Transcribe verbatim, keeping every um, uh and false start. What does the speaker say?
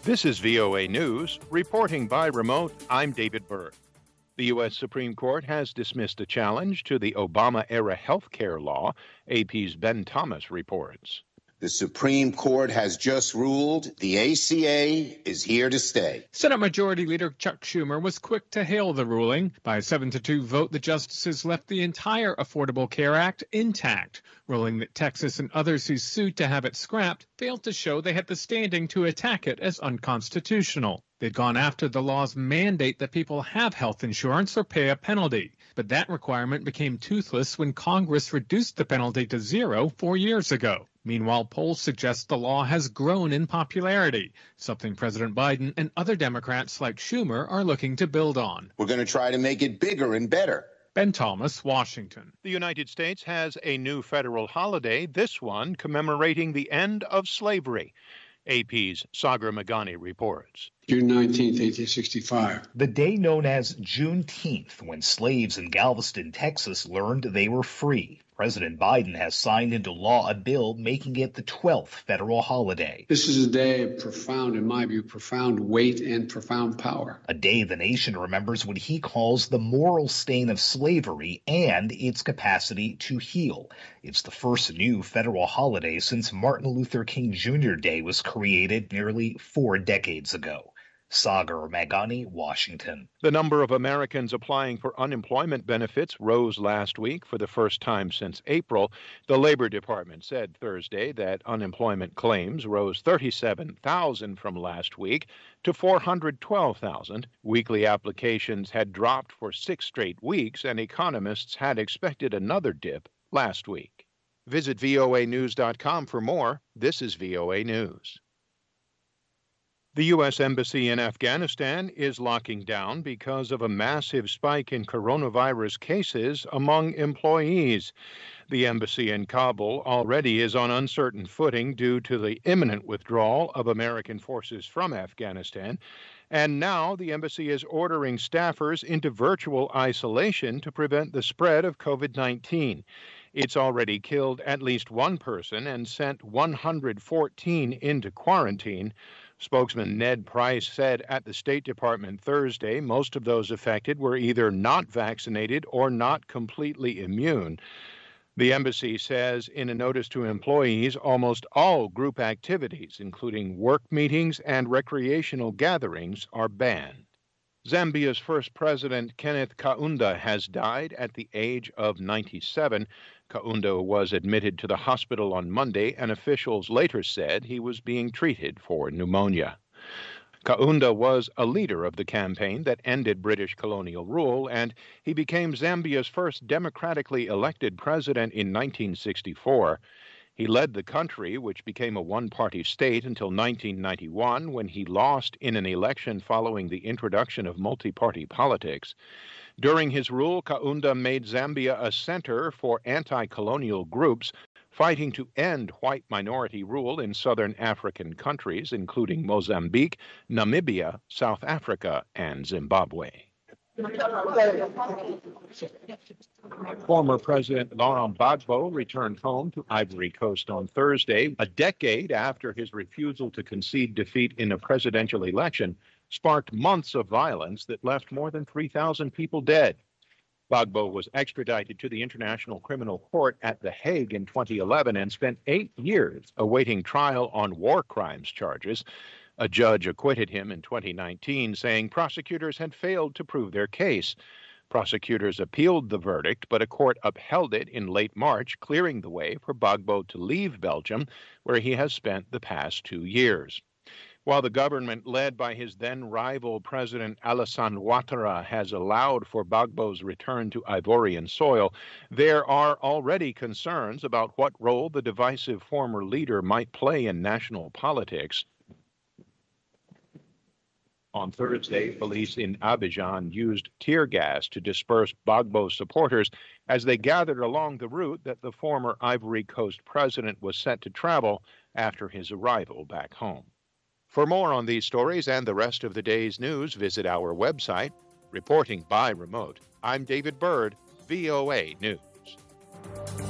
This is V O A News. Reporting by remote, I'm David Byrd. The U S Supreme Court has dismissed a challenge to the Obama-era health care law, A P's Ben Thomas reports. The Supreme Court has just ruled the A C A is here to stay. Senate Majority Leader Chuck Schumer was quick to hail the ruling. By a seven to two vote, the justices left the entire Affordable Care Act intact, ruling that Texas and others who sued to have it scrapped failed to show they had the standing to attack it as unconstitutional. They'd gone after the law's mandate that people have health insurance or pay a penalty. But that requirement became toothless when Congress reduced the penalty to zero four years ago. Meanwhile, polls suggest the law has grown in popularity, something President Biden and other Democrats like Schumer are looking to build on. We're going to try to make it bigger and better. Ben Thomas, Washington. The United States has a new federal holiday, this one commemorating the end of slavery. A P's Sagar Meghani reports. June nineteenth, eighteen sixty-five. The day known as Juneteenth, when slaves in Galveston, Texas learned they were free. President Biden has signed into law a bill making it the twelfth federal holiday. This is a day of profound, in my view, profound weight and profound power. A day the nation remembers what he calls the moral stain of slavery and its capacity to heal. It's the first new federal holiday since Martin Luther King Junior Day was created nearly four decades ago. Sagar Meghani, Washington. The number of Americans applying for unemployment benefits rose last week for the first time since April. The Labor Department said Thursday that unemployment claims rose thirty-seven thousand from last week to four hundred twelve thousand. Weekly applications had dropped for six straight weeks, and economists had expected another dip last week. Visit V O A news dot com for more. This is V O A News. The U S Embassy in Afghanistan is locking down because of a massive spike in coronavirus cases among employees. The embassy in Kabul already is on uncertain footing due to the imminent withdrawal of American forces from Afghanistan. And now the embassy is ordering staffers into virtual isolation to prevent the spread of COVID nineteen. It's already killed at least one person and sent one hundred fourteen into quarantine. Spokesman Ned Price said at the State Department Thursday most of those affected were either not vaccinated or not completely immune. The embassy says in a notice to employees almost all group activities, including work meetings and recreational gatherings, are banned. Zambia's first president, Kenneth Kaunda, has died at the age of ninety-seven. Kaunda was admitted to the hospital on Monday, and officials later said he was being treated for pneumonia. Kaunda was a leader of the campaign that ended British colonial rule, and he became Zambia's first democratically elected president in nineteen sixty-four. He led the country, which became a one-party state, until nineteen ninety-one, when he lost in an election following the introduction of multi-party politics. During his rule, Kaunda made Zambia a center for anti-colonial groups fighting to end white minority rule in southern African countries, including Mozambique, Namibia, South Africa, and Zimbabwe. Former President Laurent Gbagbo returned home to Ivory Coast on Thursday, a decade after his refusal to concede defeat in a presidential election sparked months of violence that left more than three thousand people dead. Gbagbo was extradited to the International Criminal Court at The Hague in twenty eleven and spent eight years awaiting trial on war crimes charges. A judge acquitted him in twenty nineteen, saying prosecutors had failed to prove their case. Prosecutors appealed the verdict, but a court upheld it in late March, clearing the way for Gbagbo to leave Belgium, where he has spent the past two years. While the government led by his then-rival President Alassane Ouattara has allowed for Gbagbo's return to Ivorian soil, there are already concerns about what role the divisive former leader might play in national politics. On Thursday, police in Abidjan used tear gas to disperse Gbagbo supporters as they gathered along the route that the former Ivory Coast president was set to travel after his arrival back home. For more on these stories and the rest of the day's news, visit our website. Reporting by remote, I'm David Byrd, V O A News.